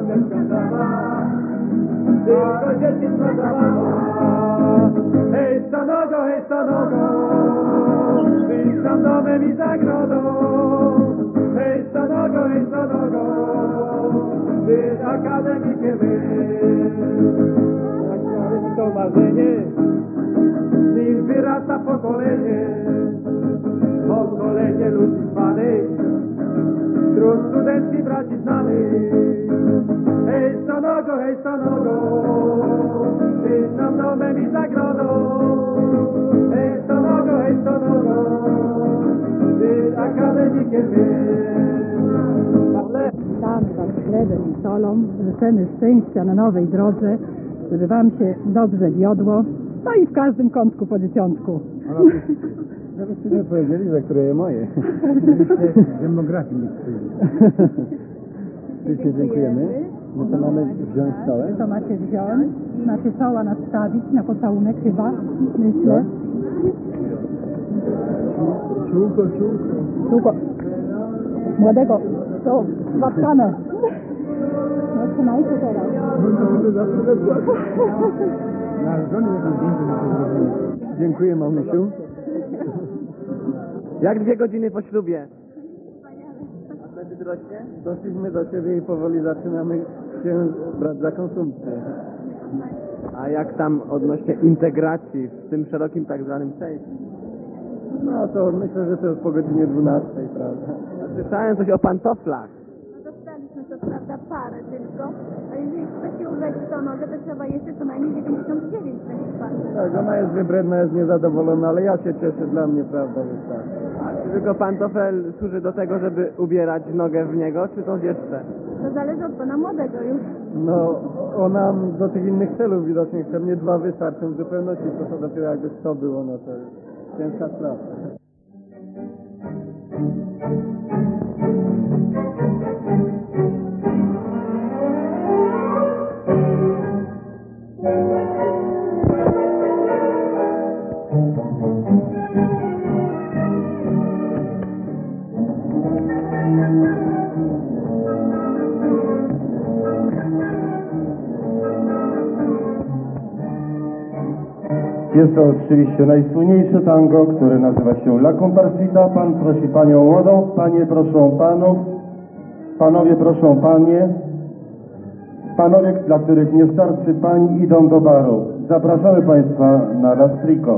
chusteczka zawa, tylko dzieciństwo zabawa. Hej stanogo, wyjdź tam domem i zagrodą. Hej stanogo, ty akademikiem to marzenie, z nim wyrasta pokolenie ludzi zwanych, wśród studenckich braci znanych. Hej stanogo, ty nam domem i zagrodą. Hej stanogo, ty akademikiem Tam wam chlebem i solą życzymy szczęścia na nowej drodze, żeby wam się dobrze wiodło, no i w każdym kątku po dzieciątku. Żebyście nie powiedzieli, za które je moje. Demografii nie Wszyscy dziękujemy. My to mamy wziąć stołę. To macie wziąć, macie czoła nastawić na pocałunek chyba, myślę. Ciułko. Młodego, to łapkane. No trzymajcie teraz. Dziękuję, mamusiu. Jak 2 godziny po ślubie? A wtedy rośnie? Doszliśmy do ciebie i powoli zaczynamy się brać za konsumpcję. A jak tam odnośnie integracji w tym szerokim tak zwanym sejmie? No to myślę, że to jest po godzinie 12, prawda? Słyszałem coś o pantoflach. No dostaliśmy co prawda parę tylko, a jeżeli chce się ubrać w tą nogę, to trzeba jeszcze co najmniej 99 takich par. Tak, ona jest wybredna, jest niezadowolona, ale ja się cieszę, dla mnie prawda wystarczy. A czy tylko pantofel służy do tego, żeby ubierać nogę w niego, czy coś jeszcze? To zależy od pana młodego już. No, ona do tych innych celów widocznie chce, mnie 2 wystarczą w zupełności, to dopiero jakby 100 było, no to jest ciężka sprawa. Jest to oczywiście najsłynniejsze tango, które nazywa się La Comparsita. Pan prosi panią młodą, panie proszą panów, panowie proszą panie, panowie, dla których nie starczy pań, idą do baru. Zapraszamy państwa na Lastrico.